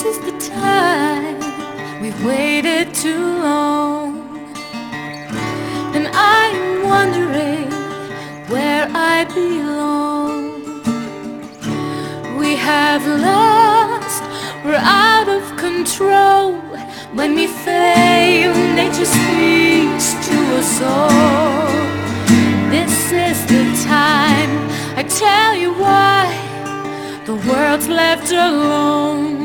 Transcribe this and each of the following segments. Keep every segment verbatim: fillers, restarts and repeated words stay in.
This is the time, we've waited too long, and I'm wondering where I belong. We have lost, we're out of control. When we fail, nature speaks to us all. This is the time, I tell you why the world's left alone.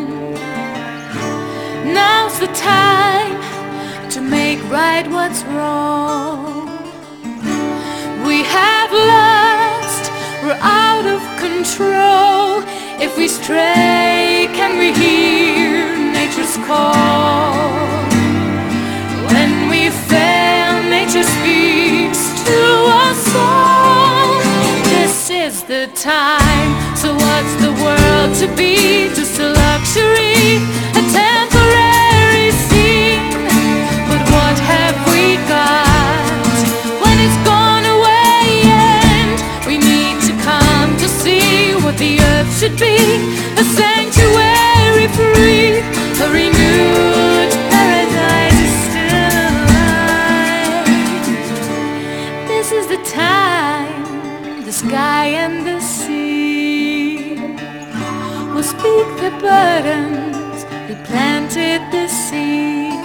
Now's the time to make right what's wrong. We have lost, we're out of control. If we stray, can we hear nature's call? When we fail, nature speaks to us all. This is the time, so what's the world to be? Just a luxury, a temporary scene. But what have we got when it's gone away? And we need to come to see what the earth should be, a sanctuary free, a renewed paradise is still alive. This is the time, the sky and the sea will speak the burdens, we planted the seed.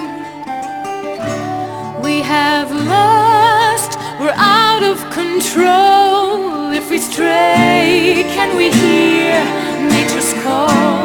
We have lost, we're out of control. If we stray, can we hear nature's call?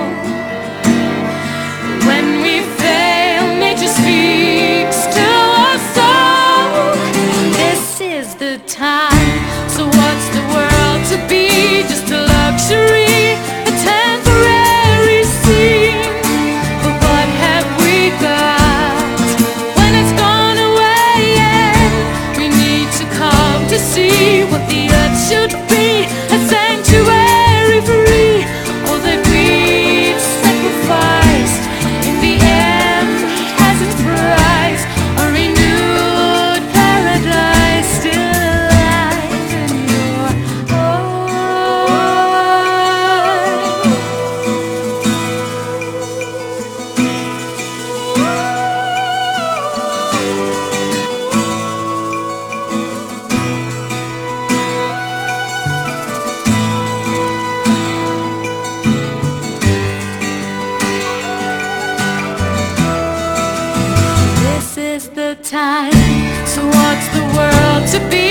When we fail, nature speaks to us all. This is the time, so what's the world to be? Just a luxury, a temporary scene. But what have we got when it's gone away? And we need to come to see what the earth should be, a sanctuary free. All that we've sacrificed in the end has its price, a renewed paradise still alive in your This is the time, so what's the world to be?